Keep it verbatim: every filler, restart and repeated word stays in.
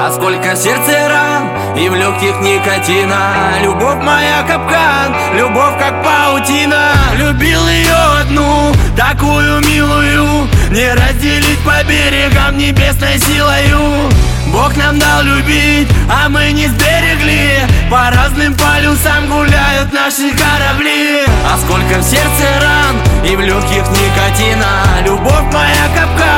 А сколько в сердце ран и в легких никотина. Любовь моя капкан, любовь как паутина. Любил ее одну, такую милую, не разделить по берегам небесной силою. Бог нам дал любить, а мы не сберегли. По разным полюсам гуляют наши корабли. А сколько в сердце ран и в легких никотина. Любовь моя капкан,